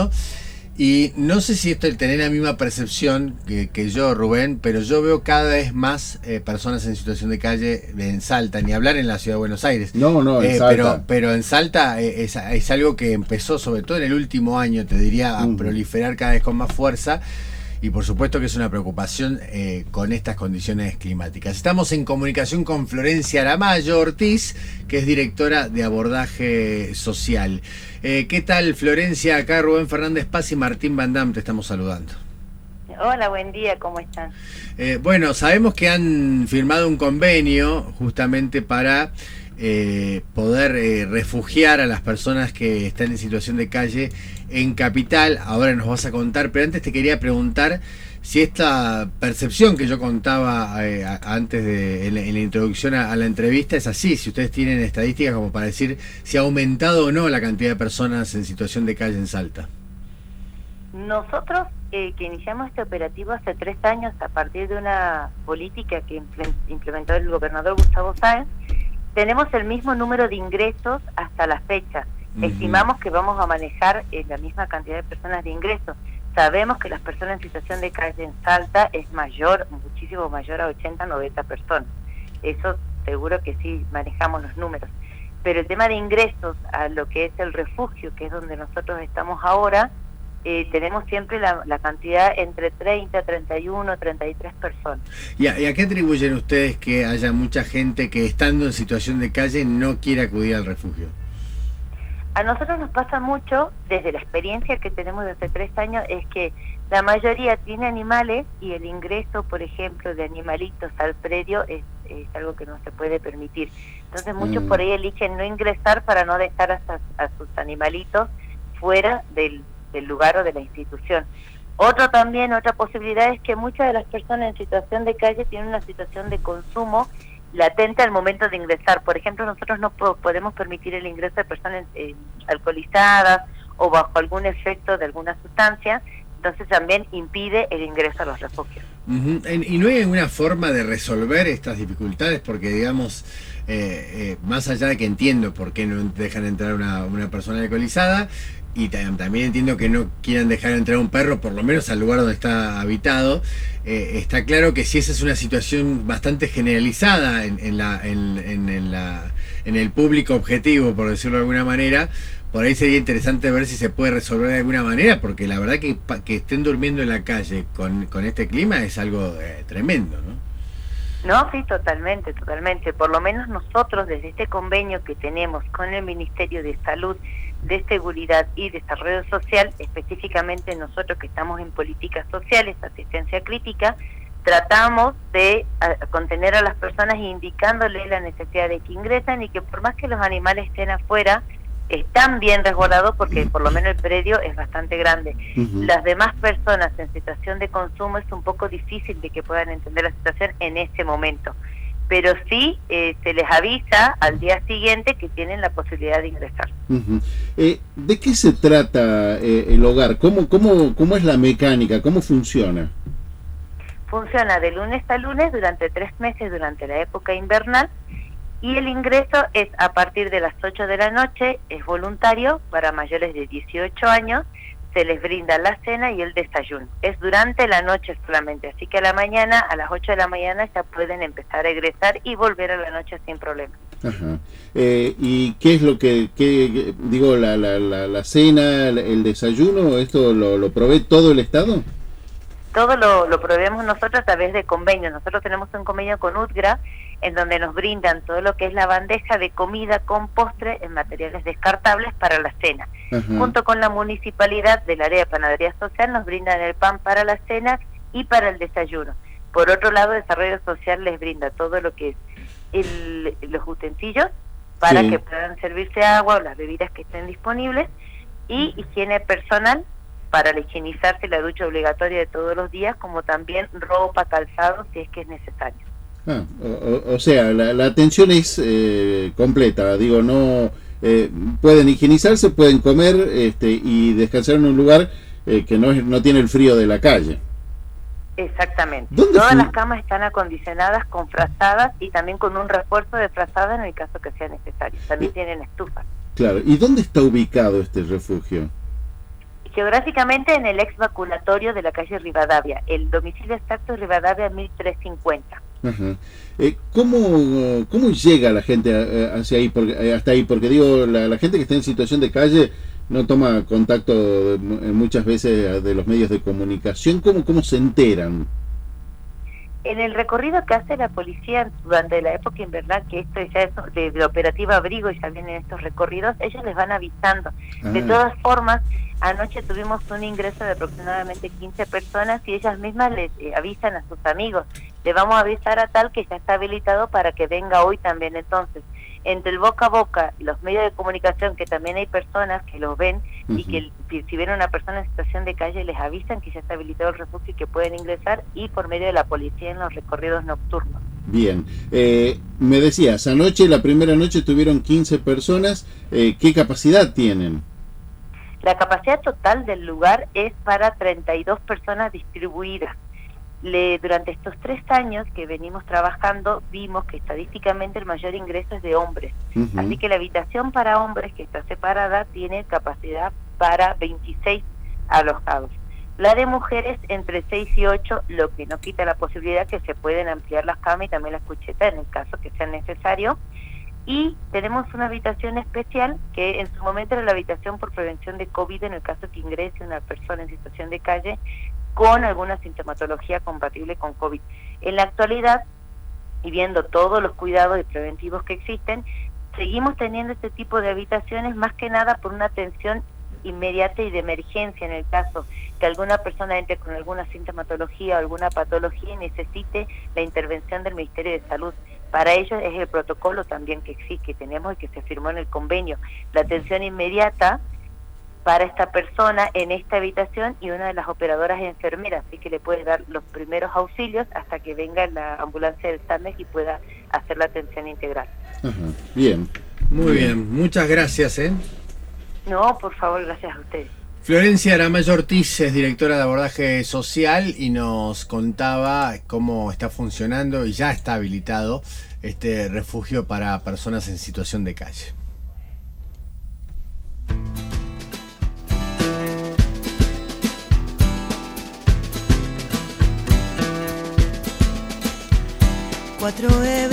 hablando. Y no sé si esto es tener la misma percepción que yo, Rubén, pero yo veo cada vez más personas en situación de calle en Salta, ni hablar en la ciudad de Buenos Aires. No, en Salta. Pero en Salta es algo que empezó, sobre todo en el último año, te diría, a proliferar cada vez con más fuerza. Y por supuesto que es una preocupación con estas condiciones climáticas. Estamos en comunicación con Florencia Aramayo Ortiz, que es directora de abordaje social. ¿Qué tal, Florencia? Acá Rubén Fernández Paz y Martín Van Dam te estamos saludando. Hola, buen día, ¿cómo están? Bueno, sabemos que han firmado un convenio justamente para poder refugiar a las personas que están en situación de calle en Capital. Ahora nos vas a contar, pero antes te quería preguntar si esta percepción que yo contaba antes en la introducción a la entrevista es así, si ustedes tienen estadísticas como para decir si ha aumentado o no la cantidad de personas en situación de calle en Salta. Nosotros que iniciamos este operativo hace 3 años a partir de una política que implementó el gobernador Gustavo Sáenz, tenemos el mismo número de ingresos hasta la fecha. Estimamos que vamos a manejar la misma cantidad de personas de ingresos. Sabemos que las personas en situación de calle en Salta es mayor, muchísimo mayor a 80, 90 personas. Eso seguro que sí manejamos los números. Pero el tema de ingresos a lo que es el refugio, que es donde nosotros estamos ahora, tenemos siempre la cantidad entre 30, 31, 33 personas. ¿Y a qué atribuyen ustedes que haya mucha gente que estando en situación de calle no quiere acudir al refugio? A nosotros nos pasa mucho, desde la experiencia que tenemos desde 3 años, es que la mayoría tiene animales y el ingreso, por ejemplo, de animalitos al predio es algo que no se puede permitir. Entonces muchos por ahí eligen no ingresar para no dejar a sus animalitos fuera del lugar o de la institución. Otra posibilidad es que muchas de las personas en situación de calle tienen una situación de consumo latente al momento de ingresar. Por ejemplo, nosotros no podemos permitir el ingreso de personas alcoholizadas o bajo algún efecto de alguna sustancia, entonces también impide el ingreso a los refugios. ¿Y no hay alguna forma de resolver estas dificultades? Porque, digamos, más allá de que entiendo por qué no dejan entrar una persona alcoholizada, y también entiendo que no quieran dejar entrar un perro, por lo menos al lugar donde está habitado, está claro que si esa es una situación bastante generalizada en el público objetivo, por decirlo de alguna manera, por ahí sería interesante ver si se puede resolver de alguna manera, porque la verdad que estén durmiendo en la calle con este clima es algo tremendo, ¿no? No, sí, totalmente. Por lo menos nosotros, desde este convenio que tenemos con el Ministerio de Salud, de Seguridad y Desarrollo Social, específicamente nosotros que estamos en políticas sociales, asistencia crítica, tratamos de contener a las personas indicándoles la necesidad de que ingresen y que por más que los animales estén afuera, están bien resguardados porque por lo menos el predio es bastante grande. Las demás personas en situación de consumo es un poco difícil de que puedan entender la situación en ese momento, pero sí se les avisa al día siguiente que tienen la posibilidad de ingresar. ¿De qué se trata el hogar? ¿Cómo es la mecánica? ¿Cómo funciona? Funciona de lunes a lunes durante 3 meses durante la época invernal. Y el ingreso es a partir de las 8 de la noche, es voluntario para mayores de 18 años, se les brinda la cena y el desayuno. Es durante la noche solamente, así que a la mañana, a las 8 de la mañana ya pueden empezar a egresar y volver a la noche sin problema. Ajá. ¿Y qué es lo digo, la cena, el desayuno, esto lo provee todo el Estado? Todo lo proveemos nosotros a través de convenios. Nosotros tenemos un convenio con UTGRA en donde nos brindan todo lo que es la bandeja de comida con postre en materiales descartables para la cena. Junto con la municipalidad del área de panadería social nos brindan el pan para la cena y para el desayuno. Por otro lado, Desarrollo Social les brinda todo lo que es los utensilios para que puedan servirse agua o las bebidas que estén disponibles, y higiene personal para la higienizarse, la ducha obligatoria de todos los días, como también ropa, calzado, si es que es necesario. O sea, la atención es completa, digo, no pueden higienizarse, pueden comer y descansar en un lugar que no tiene el frío de la calle. Exactamente. Todas las camas están acondicionadas con frazadas y también con un refuerzo de frazada en el caso que sea necesario. También tienen estufas. Claro. ¿Y dónde está ubicado este refugio? Geográficamente en el ex vacunatorio de la calle Rivadavia. El domicilio exacto es Rivadavia 1350. Ajá. ¿Cómo llega la gente hacia ahí, hasta ahí? Porque digo, la gente que está en situación de calle no toma contacto muchas veces de los medios de comunicación. ¿Cómo se enteran? En el recorrido que hace la policía durante la época invernal, que esto ya es de la operativa Abrigo y ya vienen estos recorridos, ellos les van avisando. De todas formas, anoche tuvimos un ingreso de aproximadamente 15 personas y ellas mismas les avisan a sus amigos. Le vamos a avisar a tal que ya está habilitado para que venga hoy también. Entonces, entre el boca a boca y los medios de comunicación, que también hay personas que los ven y que si ven a una persona en situación de calle les avisan que ya está habilitado el refugio y que pueden ingresar, y por medio de la policía en los recorridos nocturnos. Bien, me decías, anoche, la primera noche tuvieron 15 personas, ¿qué capacidad tienen? La capacidad total del lugar es para 32 personas distribuidas. Durante estos 3 años que venimos trabajando, vimos que estadísticamente el mayor ingreso es de hombres. Así que la habitación para hombres, que está separada, tiene capacidad para 26 alojados. La de mujeres entre 6 y 8, lo que no quita la posibilidad que se pueden ampliar las camas y también las cuchetas en el caso que sea necesario. Y tenemos una habitación especial que en su momento era la habitación por prevención de COVID en el caso que ingrese una persona en situación de calle con alguna sintomatología compatible con COVID. En la actualidad, y viendo todos los cuidados y preventivos que existen, seguimos teniendo este tipo de habitaciones más que nada por una atención inmediata y de emergencia en el caso que alguna persona entre con alguna sintomatología o alguna patología y necesite la intervención del Ministerio de Salud. Para ello es el protocolo también que existe, que tenemos y que se firmó en el convenio. La atención inmediata para esta persona en esta habitación, y una de las operadoras es enfermera, así que le puede dar los primeros auxilios hasta que venga la ambulancia del SAMES y pueda hacer la atención integral. Ajá. Bien. Muy bien, muchas gracias. No, por favor, gracias a ustedes. Florencia Aramayo Ortiz es directora de abordaje social y nos contaba cómo está funcionando y ya está habilitado este refugio para personas en situación de calle. Cuatro